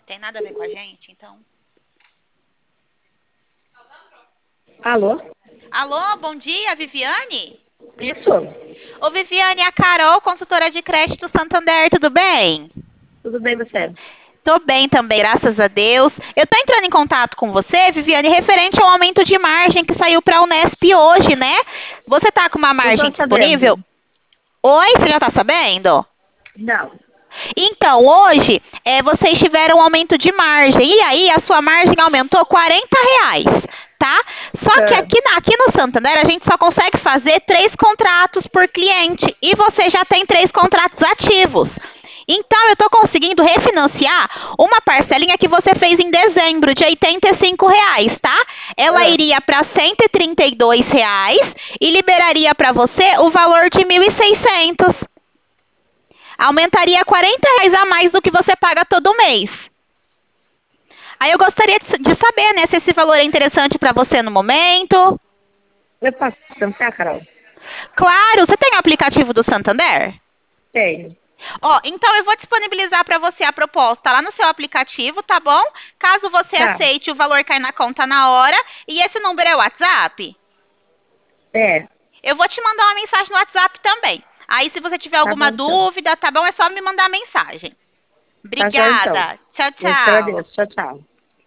Tem nada a ver com a gente, então. Alô? Alô, bom dia, Viviane? Isso? Ô, Viviane, é a Carol, consultora de crédito Santander, tudo bem? Tudo bem, você? Tô bem também, graças a Deus. Eu tô entrando em contato com você, Viviane, referente ao aumento de margem que saiu para a Unesp hoje, né? Você tá com uma Não tô margem disponível? sabendo. Oi, você já tá sabendo? Não. Então, hoje, vocês tiveram um aumento de margem. E aí, a sua margem aumentou R$ 40, tá? Só que Ah, aqui no Santander, a gente só consegue fazer 3 contratos por cliente. E você já tem 3 contratos ativos. Então, eu estou conseguindo refinanciar uma parcelinha que você fez em dezembro, de R$ 85, tá? Ela ah. iria para R$ 132 e liberaria para você o valor de 1.600. Aumentaria R$ 40 a mais do que você paga todo mês. Aí eu gostaria de saber, né, se esse valor é interessante para você no momento. Eu posso pensar, Carol? Claro, você tem o aplicativo do Santander? Tenho. Ó, então eu vou disponibilizar para você a proposta lá no seu aplicativo, tá bom? Caso você Tá. aceite, o valor cai na conta na hora. E esse número é o WhatsApp? É, Eu vou te mandar uma mensagem no WhatsApp também. Aí, se você tiver tá bom alguma então. dúvida, tá bom? É só me mandar mensagem. Tá já então. Obrigada. Tchau, Eu te tchau. agradeço. Tchau, tchau.